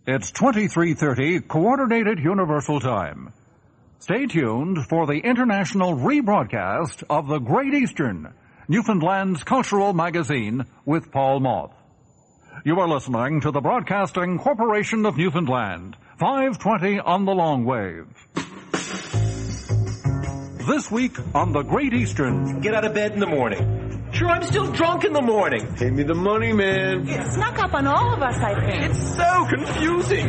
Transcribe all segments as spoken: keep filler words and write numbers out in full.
It's twenty-three thirty Coordinated Universal Time. Stay tuned for the international rebroadcast of The Great Eastern, Newfoundland's cultural magazine, with Paul Moth. You are listening to the Broadcasting Corporation of Newfoundland, five twenty on the long wave. This week on The Great Eastern... Get out of bed in the morning. Sure, I'm still drunk in the morning. Pay me the money, man. It snuck up on all of us, I think. It's so confusing.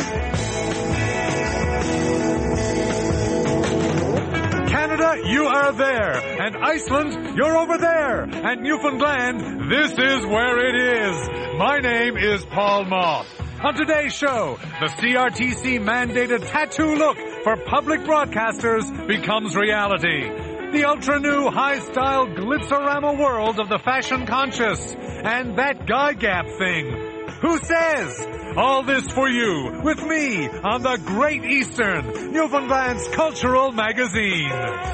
Canada, you are there. And Iceland, you're over there. And Newfoundland, this is where it is. My name is Paul Moth. On today's show, the C R T C-mandated tattoo look for public broadcasters becomes reality. The ultra-new high-style glitzerama world of the fashion-conscious. And that guy gap thing. Who says? All this for you, with me, on The Great Eastern, Newfoundland's cultural magazine.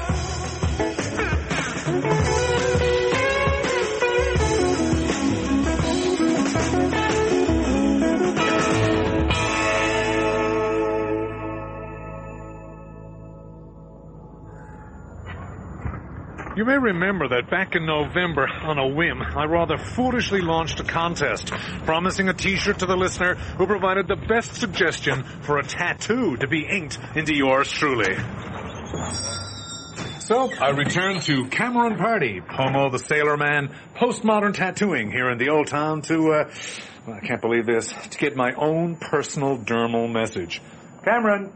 You may remember that back in November, on a whim, I rather foolishly launched a contest, promising a t-shirt to the listener who provided the best suggestion for a tattoo to be inked into yours truly. So, I returned to Cameron Party, Pomo the Sailor Man, postmodern tattooing here in the old town to, uh, well, I can't believe this, to get my own personal dermal message. Cameron!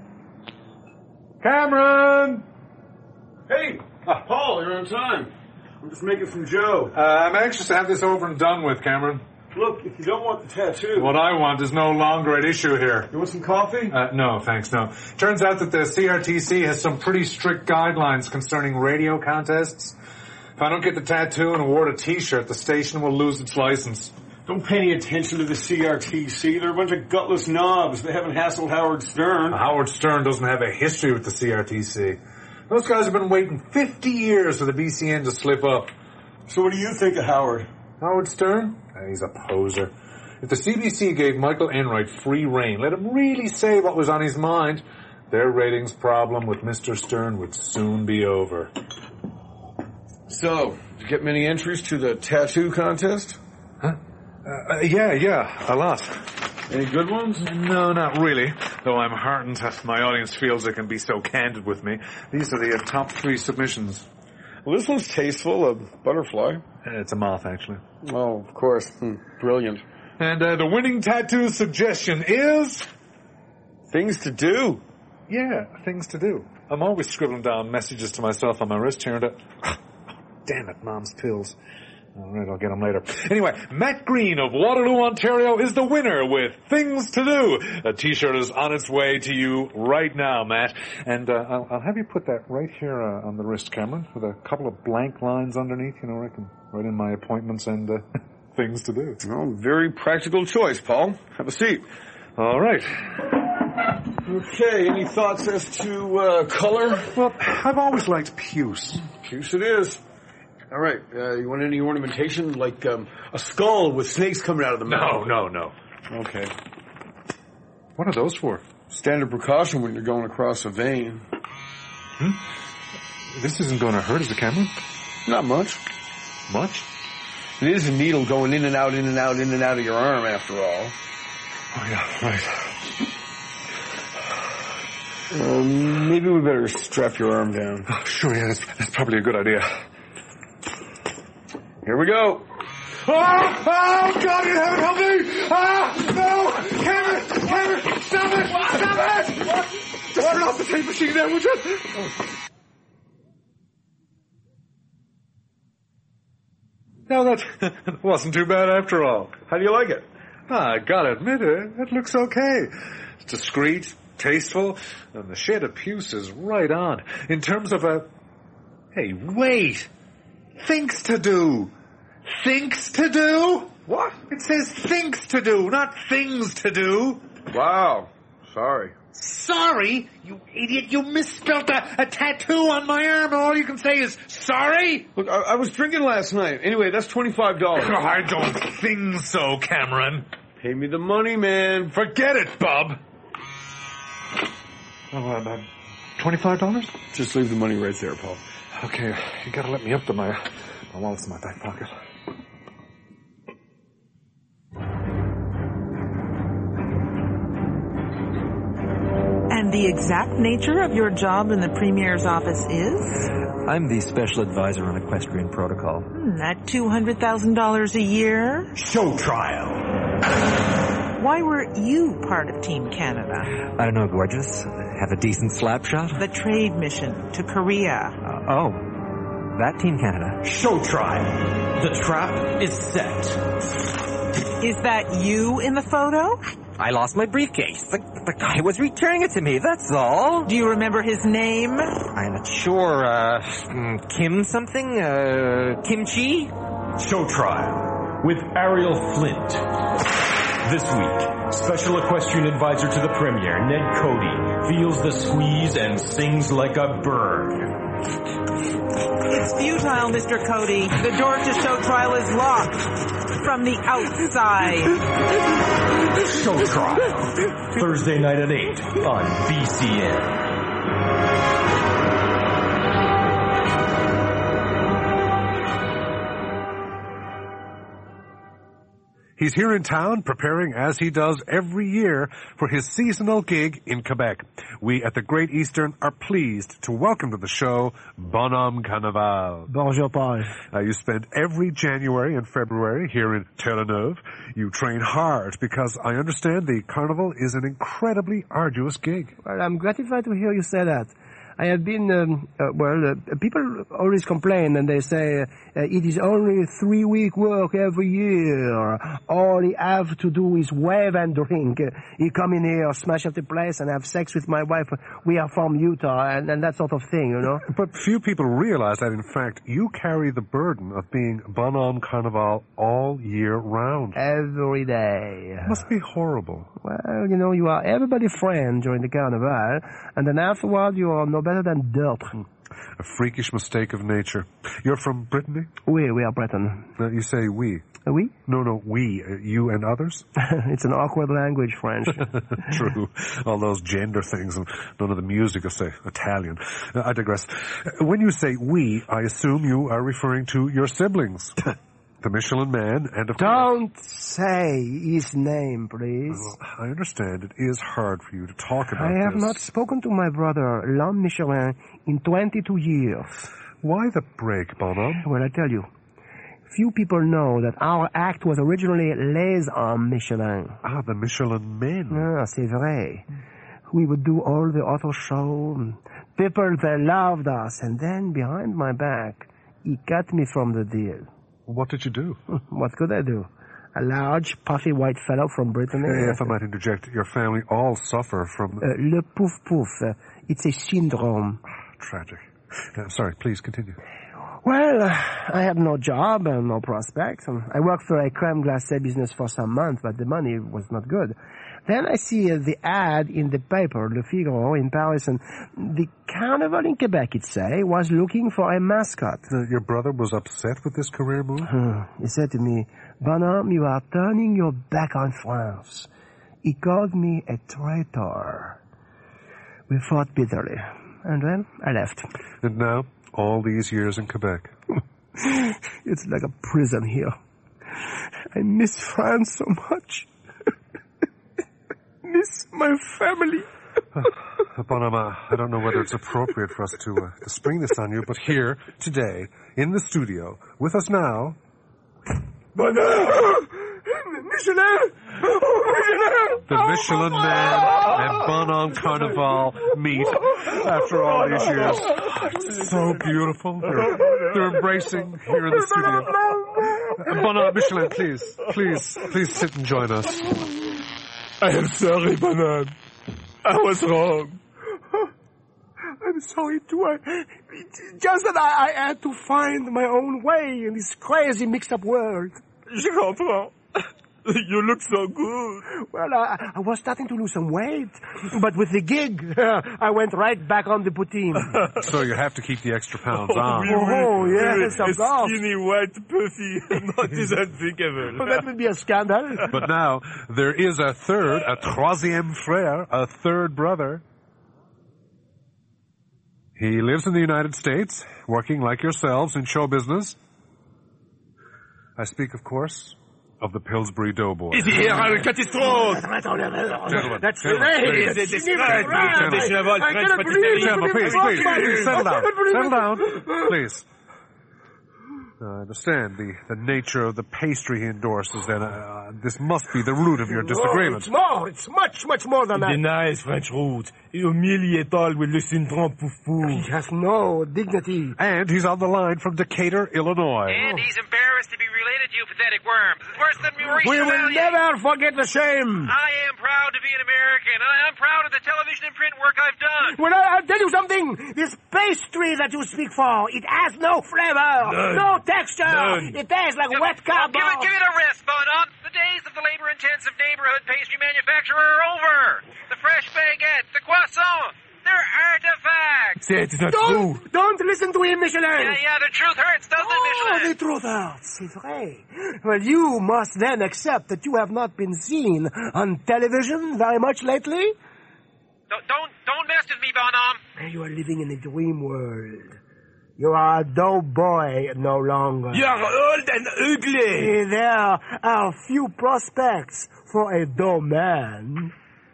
Cameron! Hey! Ah, Paul, you're on time. I'm just making some Joe. Uh, I'm anxious to have this over and done with, Cameron. Look, if you don't want the tattoo... What I want is no longer at issue here. You want some coffee? Uh, no, thanks, no. Turns out that the C R T C has some pretty strict guidelines concerning radio contests. If I don't get the tattoo and award a t-shirt, the station will lose its license. Don't pay any attention to the C R T C. They're a bunch of gutless knobs. They haven't hassled Howard Stern. Uh, Howard Stern doesn't have a history with the C R T C. Those guys have been waiting fifty years for the B C N to slip up. So what do you think of Howard? Howard Stern? Uh, he's a poser. If the C B C gave Michael Enright free rein, let him really say what was on his mind, their ratings problem with Mister Stern would soon be over. So, did you get many entries to the tattoo contest? Huh? Uh, uh, yeah, yeah, a lot. Any good ones? No, not really. Though I'm heartened that my audience feels they can be so candid with me. These are the uh, top three submissions. Well, this one's tasteful, a butterfly. Uh, it's a moth, actually. Oh, of course. Hmm. Brilliant. And uh, the winning tattoo suggestion is... Things to do. Yeah, things to do. I'm always scribbling down messages to myself on my wrist here and... Uh, damn it, Mom's pills. All right, I'll get them later. Anyway, Matt Green of Waterloo, Ontario is the winner with Things to Do. A t-shirt is on its way to you right now, Matt. And uh, I'll, I'll have you put that right here uh, on the wrist, Cameron, with a couple of blank lines underneath. You know, I can write in my appointments and uh, things to do. Well, very practical choice, Paul. Have a seat. All right. Okay, any thoughts as to uh, color? Well, I've always liked puce. Puce it is. All right, uh, you want any ornamentation, like um, a skull with snakes coming out of the mouth? No, no, no. Okay. What are those for? Standard precaution when you're going across a vein. Hmm? This isn't going to hurt, is it, Cameron? Not much. Much? It is a needle going in and out, in and out, in and out of your arm, after all. Oh, yeah, right. Um, maybe we better strap your arm down. Oh, sure, yeah, that's, that's probably a good idea. Here we go. Oh, oh, God in heaven, help me! Ah, no! Cameron! Cameron! Stop it! Stop it! What? Just turn off the tape machine there, would you? Oh. No, that wasn't too bad after all. How do you like it? Ah, I gotta admit it, it looks okay. It's discreet, tasteful, and the shade of puce is right on. In terms of a... Hey, wait! Things to do! Things to do? What? It says things to do, not things to do. Wow. Sorry. Sorry? You idiot, you misspelled a, a tattoo on my arm and all you can say is sorry? Look, I, I was drinking last night. Anyway, that's twenty-five dollars. I don't think so, Cameron. Pay me the money, man. Forget it, Bob. Oh, uh, twenty-five dollars? Just leave the money right there, Paul. Okay, you gotta let me up to my, my wallet's in my back pocket. And the exact nature of your job in the Premier's office is? I'm the special advisor on equestrian protocol. Hmm, at two hundred thousand dollars a year? Show trial. Why were you part of Team Canada? I don't know, gorgeous. Have a decent slap shot? The trade mission to Korea. Uh, oh, that Team Canada. Show trial. The trap is set. Is that you in the photo? I lost my briefcase. The, the guy was returning it to me, that's all. Do you remember his name? I'm not sure. Uh, mm, Kim something? Uh, Kimchi? Show trial with Ariel Flint. This week, special equestrian advisor to the Premier, Ned Cody, feels the squeeze and sings like a bird. It's futile, Mister Cody. The door to show trial is locked from the outside. Show trial. Thursday night at eight on B C N. He's here in town preparing, as he does every year, for his seasonal gig in Quebec. We at the Great Eastern are pleased to welcome to the show Bonhomme Carnaval. Bonjour, Paul. Uh, you spend every January and February here in Terre-Neuve. You train hard because I understand the carnival is an incredibly arduous gig. Well, I'm gratified to hear you say that. I have been, um, uh, well, uh, people always complain and they say uh, it is only three-week work every year. All he have to do is wave and drink. He come in here, smash up the place and have sex with my wife. We are from Utah and, and that sort of thing, you know. But few people realize that, in fact, you carry the burden of being Bonhomme Carnaval all year round. Every day. It must be horrible. Well, you know, you are everybody's friend during the carnival, and then afterward you are no better than dirt. A freakish mistake of nature. You're from Brittany? Oui, we are Breton. Uh, you say we. Uh, oui? No, no, we. Uh, you and others? It's an awkward language, French. True. All those gender things and none of the music of, say, Italian. Uh, I digress. Uh, when you say we, I assume you are referring to your siblings. The Michelin Man and of Don't course... say his name, please. Well, I understand it is hard for you to talk about I have this. not spoken to my brother, L'Homme Michelin, in twenty-two years. Why the break, Bonhomme? Well, I tell you, few people know that our act was originally Les Hommes Michelin. Ah, the Michelin Men. Ah, c'est vrai. We would do all the auto show. People, they loved us. And then, behind my back, he cut me from the deal. What did you do? What could I do? A large, puffy white fellow from Brittany. Hey, if I might interject, your family all suffer from... Uh, le pouf pouf. Uh, it's a syndrome. Tragic. Uh, sorry, please continue. Well, uh, I had no job and no prospects. Um, I worked for a creme glacé business for some months, but the money was not good. Then I see uh, the ad in the paper, Le Figaro, in Paris, and the carnival in Quebec, it say, was looking for a mascot. Uh, your brother was upset with this career move? He said to me, Bonhomme, you are turning your back on France. He called me a traitor. We fought bitterly, and then I left. And now, all these years in Quebec. It's like a prison here. I miss France so much. Miss my family. uh, Bonhomme, I don't know whether it's appropriate for us to, uh, to spring this on you, but here, today, in the studio, with us now... Bonhomme! Michelin! The Michelin Man and Bonhomme Carnaval meet after all these years. It's so beautiful. They're, they're embracing here in the studio. Uh, Bonhomme, Michelin, please, please, please sit and join us. I am sorry, Bonhomme. I was wrong. I'm sorry too. I, just that I, I had to find my own way in this crazy mixed-up world. Je comprends. You look so good. Well, I, I was starting to lose some weight, but with the gig, I went right back on the poutine. So you have to keep the extra pounds on. Oh, yes, A of course. skinny, white pussy. Not is unthinkable. Well, that would be a scandal. But now, there is a third, a troisième frère, a third brother. He lives in the United States, working like yourselves in show business. I speak, of course, of the Pillsbury Doughboy. Is he here? I'll cut his throat. Gentlemen, That's gentlemen, right. please. It's right. Gentlemen, I cannot believe Gentlemen, please, please, please, settle down. I cannot believe Settle it. down, please. Now, I understand the, the nature of the pastry he endorses, and uh, this must be the root of your Oh, disagreement. it's more. It's much, much more than that. Denies French roots. He humiliates all with le syndrome poufou. He has no dignity. And he's on the line from Decatur, Illinois. And he's embarrassed to be related to you pathetic worms. It's worse than Maurice We will Chevalier. never forget the shame. I am proud to be an American. I am proud of the television and print work I've done. Well, I- I'll tell you something. This pastry that you speak for, it has no flavor, None. no texture. None. It tastes like wet Give cardboard. it, give it a rest, Bonhomme. The days of the labor-intensive neighborhood pastry manufacturer are over. The fresh baguette, the croissant, they're artifacts. Say it is not Don't, true. don't listen to him, Michelin. Yeah, yeah, the truth hurts, doesn't it, Oh, Michelin? the truth hurts, c'est vrai. Well, you must then accept that you have not been seen on television very much lately. Don't, don't, don't mess with me, Bonhomme. You are living in a dream world. You are a dough boy no longer. You are old and ugly. There are few prospects for a dough man.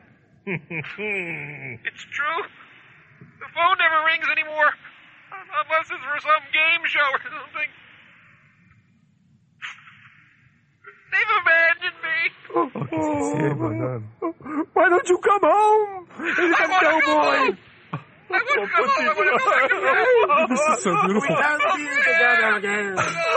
It's true. The phone never rings anymore. Unless it's for some game show or something. They've abandoned me. Why don't you come home? I want to go home. I want to go home. I want to go back to bed. This is so beautiful. We can't be together again.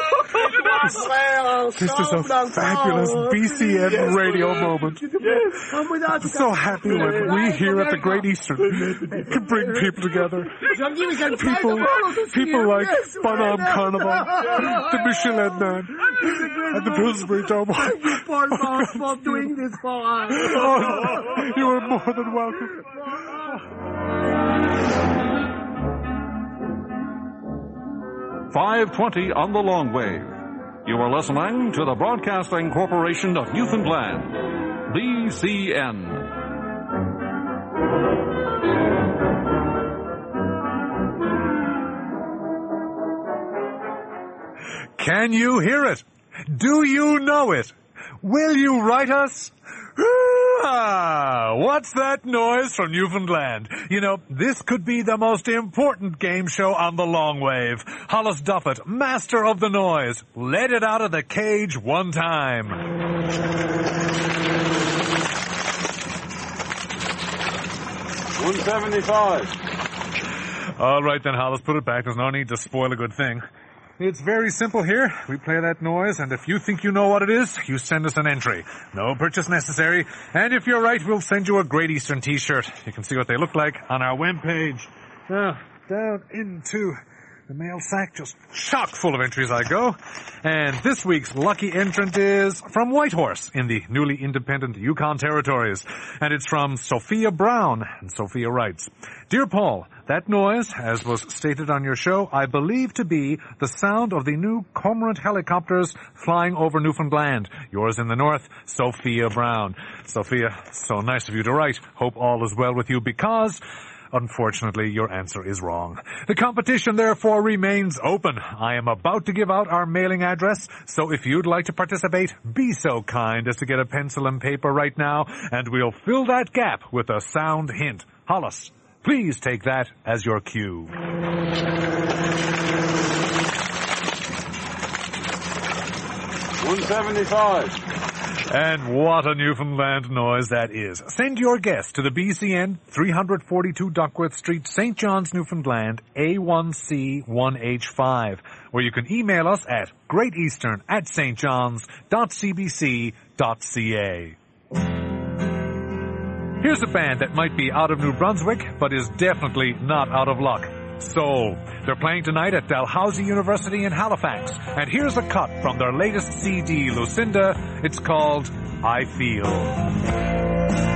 This is a fabulous B C N radio moment. Come with us. I'm so happy when we here at the Great Eastern can bring people together. People, people like Bonhomme Carnival, the Michelin Man, and the Pillsbury Doughboy. Paul Moss for doing this for us. Oh, you are more than welcome. five twenty on the long wave. You are listening to the Broadcasting Corporation of Newfoundland, B C N. Can you hear it? Do you know it? Will you write us? Ah, what's that noise from Newfoundland? You know, this could be the most important game show on the long wave. Hollis Duffett, master of the noise, let it out of the cage one time. one seventy-five. All right then, Hollis, put it back. There's no need to spoil a good thing. It's very simple here. We play that noise, and if you think you know what it is, you send us an entry. No purchase necessary. And if you're right, we'll send you a Great Eastern t-shirt. You can see what they look like on our webpage. Now, down into the mail sack, just chock full of entries I go. And this week's lucky entrant is from Whitehorse in the newly independent Yukon Territories. And it's from Sophia Brown. And Sophia writes, Dear Paul, that noise, as was stated on your show, I believe to be the sound of the new Cormorant helicopters flying over Newfoundland. Yours in the north, Sophia Brown. Sophia, so nice of you to write. Hope all is well with you because, unfortunately, your answer is wrong. The competition, therefore, remains open. I am about to give out our mailing address, so if you'd like to participate, be so kind as to get a pencil and paper right now, and we'll fill that gap with a sound hint. Hollis, please take that as your cue. one seventy-five. And what a Newfoundland noise that is. Send your guess to the B C N, three forty-two Duckworth Street, Saint John's, Newfoundland, A one C one H five, where you can email us at greateastern at stjohns.cbc.ca. Here's a band that might be out of New Brunswick, but is definitely not out of luck. Soul. They're playing tonight at Dalhousie University in Halifax. And here's a cut from their latest C D, Lucinda. It's called I Feel.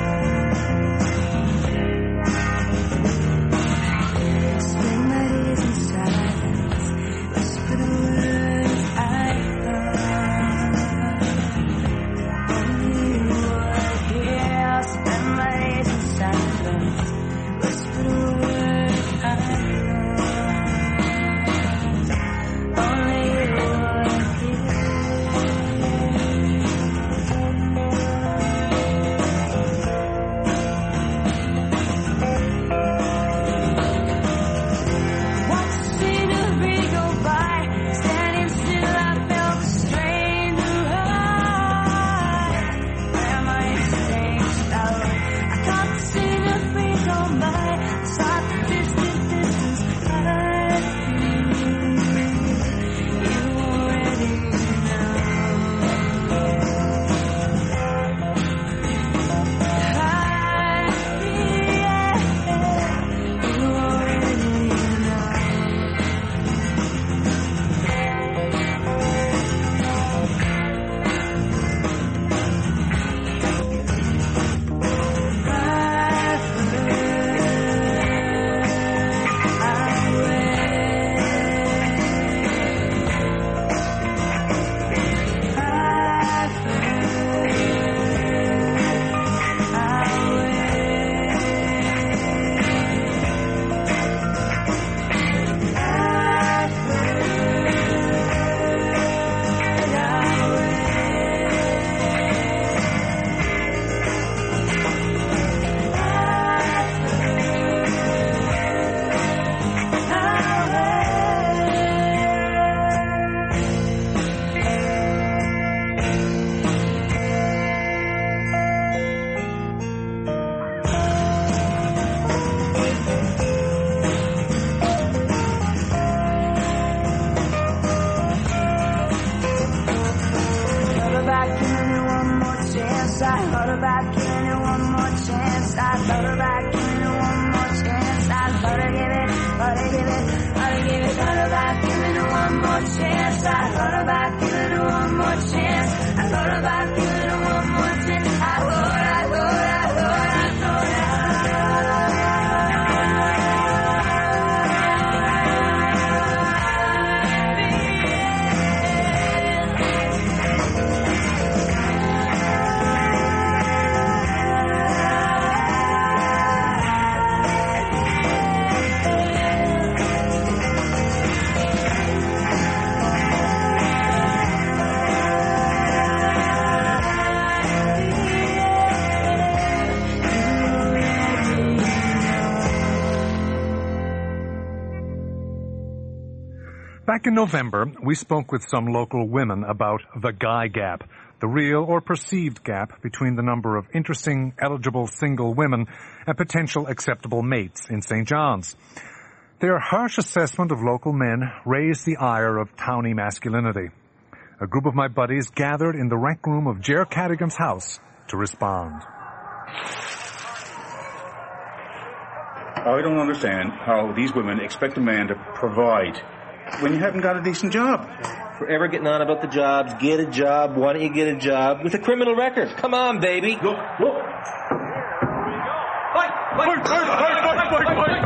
Back in November, we spoke with some local women about the guy gap, the real or perceived gap between the number of interesting, eligible single women and potential acceptable mates in Saint John's. Their harsh assessment of local men raised the ire of towny masculinity. A group of my buddies gathered in the rec room of Ger Cadogan's house to respond. I don't understand how these women expect a man to provide when you haven't got a decent job. Forever getting on about the jobs. Get a job. Why don't you get a job with a criminal record? Come on, baby. Look, look. Fight, fight, fight, fight, fight, fight, fight,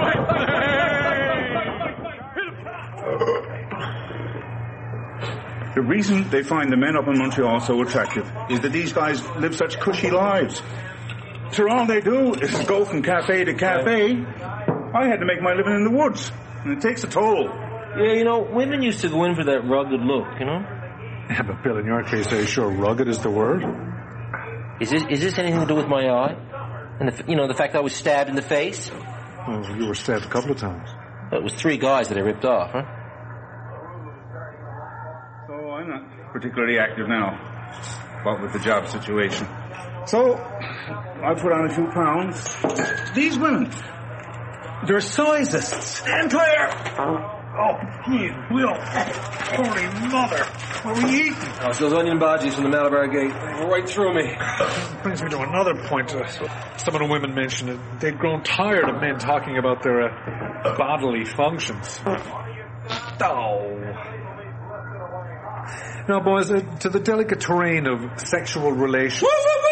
fight. The reason they find the men up in Montreal so attractive is that these guys live such cushy lives. So all they do is go from cafe to cafe. I had to make my living in the woods, and it takes a toll. Yeah, you know, women used to go in for that rugged look, you know? Yeah, but Bill, in your case, are you sure rugged is the word? Is this, is this anything to do with my eye? And, the, you know, the fact I was stabbed in the face? Well, you were stabbed a couple of times. Well, it was three guys that I ripped off, huh? So I'm not particularly active now, what with the job situation. So I put on a few pounds. These women, they're sizists. Stand clear! Oh, geez, Will. Holy mother. What are we eating? Oh, it's those onion bhajis from the Malabar Gate. Right through me. Brings me to another point. Uh, some of the women mentioned that they'd grown tired of men talking about their uh, bodily functions. Oh. Now, boys, uh, to the delicate terrain of sexual relations.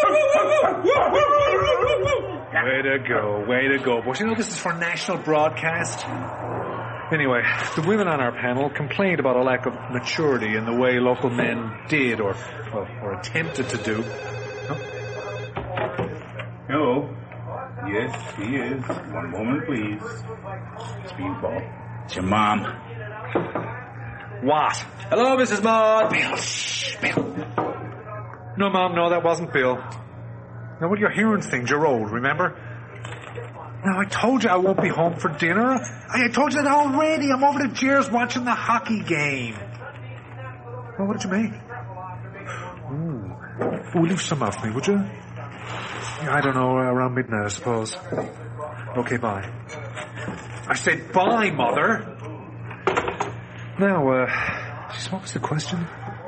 Way to go, way to go. Boys, you know this is for national broadcast. Anyway, the women on our panel complained about a lack of maturity in the way local men did or or, or attempted to do. Huh? Hello. Yes, he is. One moment, please. Speedball. It's your mom. What? Hello, Missus Maud. Bill, shh, Bill. No, Mom, no, that wasn't Bill. Now, when you're hearing things, you're old, remember? Now, I told you I won't be home for dinner. I, I told you that already. I'm over to Jer's watching the hockey game. Well, what did you make? Ooh. Ooh, leave some out for me, would you? Yeah, I don't know, around midnight, I suppose. Okay, bye. I said bye, Mother. Now, uh, just what was the question?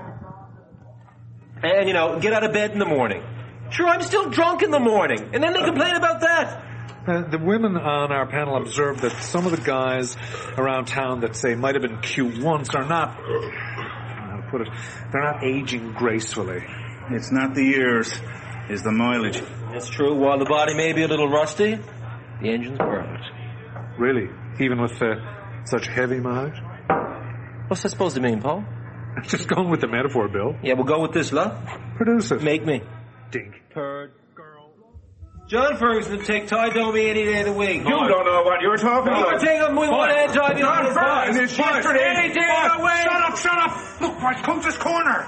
And, you know, get out of bed in the morning. Sure, I'm still drunk in the morning. And then they complain about that. Uh, the women on our panel observed that some of the guys around town that say might have been cute once are not, how to put it, they're not aging gracefully. It's not the years, it's the mileage. It's true. While the body may be a little rusty, the engine's perfect. Really? Even with uh, such heavy mileage? What's that supposed to mean, Paul? Just going with the metaphor, Bill. Yeah, we'll go with this, love. Produce it. Make me. Dink. Purd. John Ferguson would take Ty Domi any day of the week. You don't know what you're talking you about. You take him with one hand tied behind his back. John Ferguson yesterday any day of the week. Shut up, shut up. Look, right, come this corner.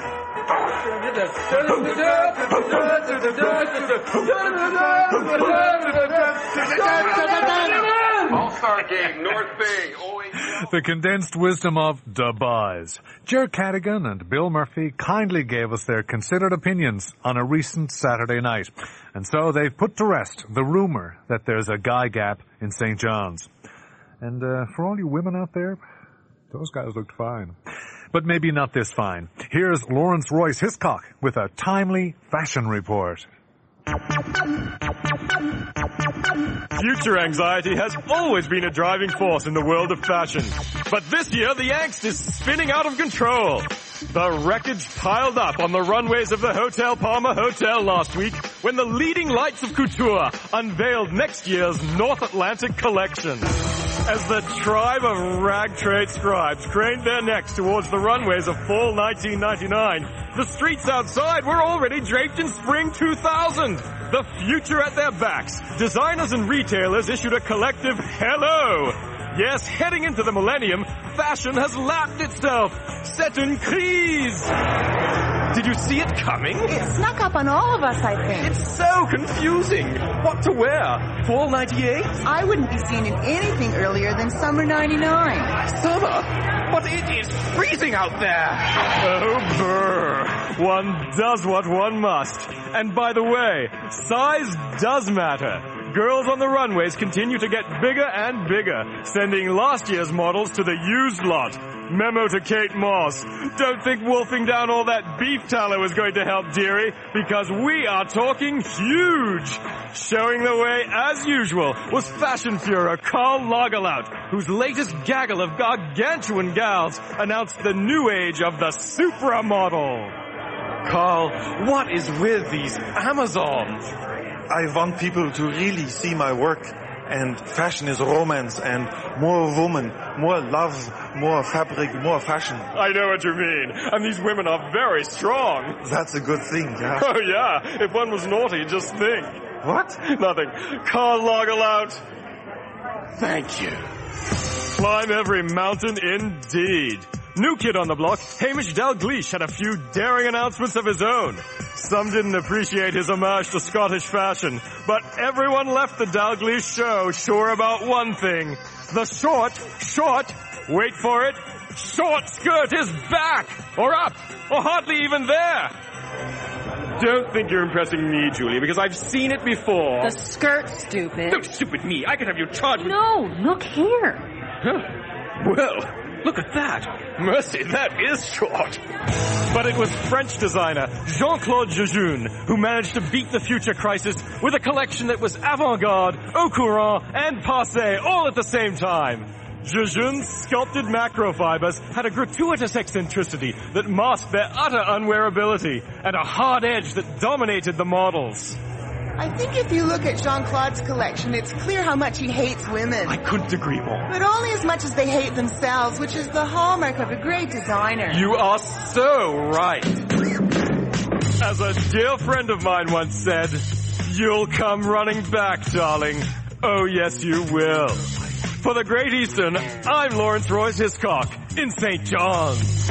All-Star Game, North Bay. The condensed wisdom of DeBuzz. Jer Cadigan and Bill Murphy kindly gave us their considered opinions on a recent Saturday night. And so they've put to rest the rumor that there's a guy gap in Saint John's. And uh, for all you women out there, those guys looked fine. But maybe not this fine. Here's Lawrence Royce Hiscock with a timely fashion report. Future anxiety has always been a driving force in the world of fashion. But this year, the angst is spinning out of control. The wreckage piled up on the runways of the Hotel Palma Hotel last week when the leading lights of couture unveiled next year's North Atlantic collection. As the tribe of rag trade scribes craned their necks towards the runways of fall nineteen ninety-nine, the streets outside were already draped in spring two thousand. The future at their backs, designers and retailers issued a collective hello. Yes, heading into the millennium, fashion has lapped itself. C'est une crise. Did you see it coming? It snuck up on all of us, I think. It's so confusing. What to wear? Fall ninety-eight? I wouldn't be seen in anything earlier than summer ninety-nine. Summer? But it is freezing out there. Oh, brr. One does what one must. And by the way, size does matter. Girls on the runways continue to get bigger and bigger, sending last year's models to the used lot. Memo to Kate Moss. Don't think wolfing down all that beef tallow is going to help, dearie, because we are talking huge. Showing the way, as usual, was fashion Führer Karl Lagerlaut, whose latest gaggle of gargantuan gals announced the new age of the supra-model. Karl, what is with these Amazons? I want people to really see my work, and fashion is romance, and more woman, more love, more fabric, more fashion. I know what you mean, and these women are very strong. That's a good thing, yeah. Oh yeah, if one was naughty, just think. What? Nothing. Karl Lagerlaut. Thank you. Climb every mountain indeed. New kid on the block, Hamish Dalgleish had a few daring announcements of his own. Some didn't appreciate his homage to Scottish fashion, but everyone left the Dalgleish show sure about one thing. The short, short, wait for it, short skirt is back, or up, or hardly even there. Don't think you're impressing me, Julia, because I've seen it before. The skirt, stupid. No, stupid me. I could have you charged with... No, look here. Huh. Well... Look at that. Mercy, that is short. But it was French designer Jean-Claude Jejune who managed to beat the future crisis with a collection that was avant-garde, au courant, and passé all at the same time. Jejun's sculpted macrofibers had a gratuitous eccentricity that masked their utter unwearability and a hard edge that dominated the models. I think if you look at Jean-Claude's collection, it's clear how much he hates women. I couldn't agree more. But only as much as they hate themselves, which is the hallmark of a great designer. You are so right. As a dear friend of mine once said, you'll come running back, darling. Oh, yes, you will. For the Great Eastern, I'm Lawrence Royce Hiscock in Saint John's.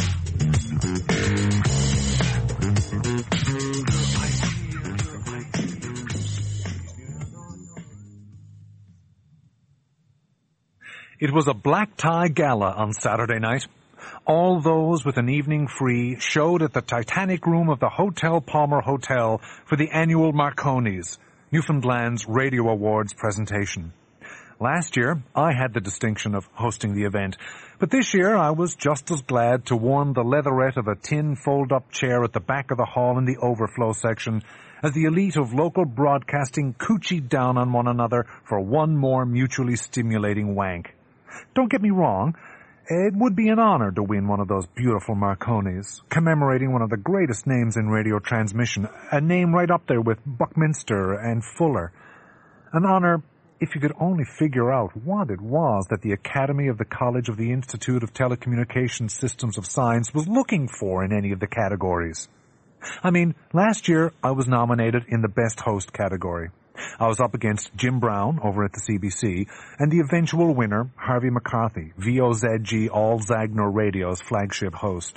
It was a black tie gala on Saturday night. All those with an evening free showed at the Titanic room of the Hotel Palmer Hotel for the annual Marconi's, Newfoundland's Radio Awards presentation. Last year, I had the distinction of hosting the event, but this year I was just as glad to warm the leatherette of a tin fold-up chair at the back of the hall in the overflow section as the elite of local broadcasting coochied down on one another for one more mutually stimulating wank. Don't get me wrong, it would be an honor to win one of those beautiful Marconi's, commemorating one of the greatest names in radio transmission, a name right up there with Buckminster and Fuller. An honor if you could only figure out what it was that the Academy of the College of the Institute of Telecommunications Systems of Science was looking for in any of the categories. I mean, last year I was nominated in the Best Host category. I was up against Jim Brown over at the C B C and the eventual winner, Harvey McCarthy, V O Z G All Zagner Radio's flagship host.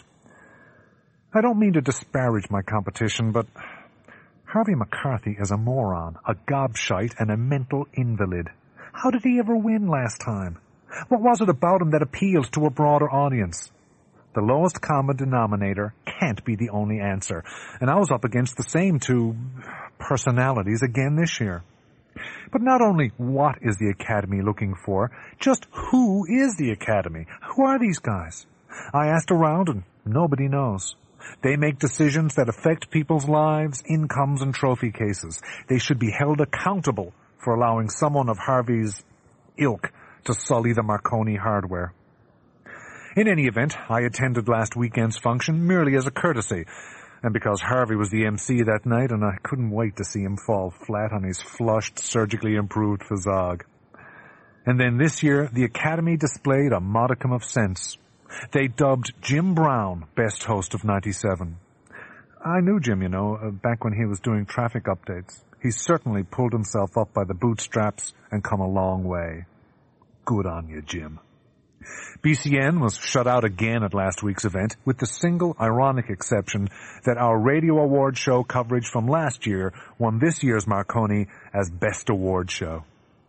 I don't mean to disparage my competition, but Harvey McCarthy is a moron, a gobshite, and a mental invalid. How did he ever win last time? What was it about him that appealed to a broader audience? The lowest common denominator can't be the only answer, and I was up against the same two personalities again this year. But not only what is the Academy looking for, just who is the Academy? Who are these guys? I asked around and nobody knows. They make decisions that affect people's lives, incomes, and trophy cases. They should be held accountable for allowing someone of Harvey's ilk to sully the Marconi hardware. In any event, I attended last weekend's function merely as a courtesy, and because Harvey was the M C that night and I couldn't wait to see him fall flat on his flushed, surgically improved physog. And then this year, the Academy displayed a modicum of sense. They dubbed Jim Brown Best Host of ninety-seven. I knew Jim, you know, uh, back when he was doing traffic updates. He certainly pulled himself up by the bootstraps and come a long way. Good on you, Jim. B C N was shut out again at last week's event, with the single ironic exception that our radio award show coverage from last year won this year's Marconi as Best Award Show.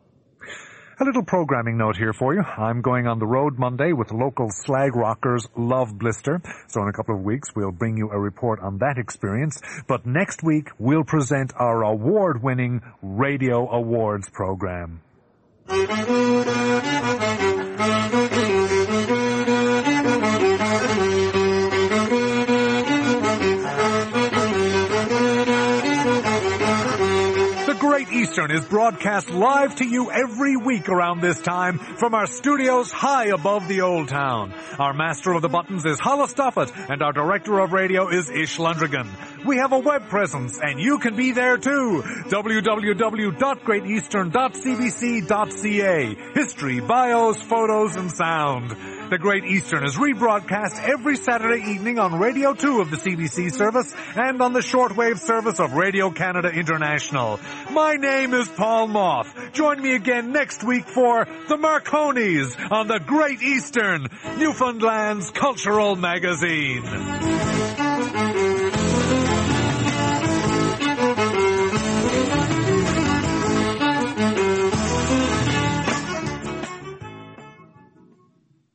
A little programming note here for you. I'm going on the road Monday with local slag rockers Love Blister, so in a couple of weeks we'll bring you a report on that experience. But next week we'll present our award-winning Radio Awards program. Great Eastern is broadcast live to you every week around this time from our studios high above the Old Town. Our master of the buttons is Hollis Duffett, and our director of radio is Ish Lundrigan. We have a web presence, and you can be there too. w w w dot great eastern dot c b c dot c a. History, bios, photos, and sound. The Great Eastern is rebroadcast every Saturday evening on Radio two of the C B C service and on the shortwave service of Radio Canada International. My name is Paul Moth. Join me again next week for The Marconi's on the Great Eastern, Newfoundland's cultural magazine.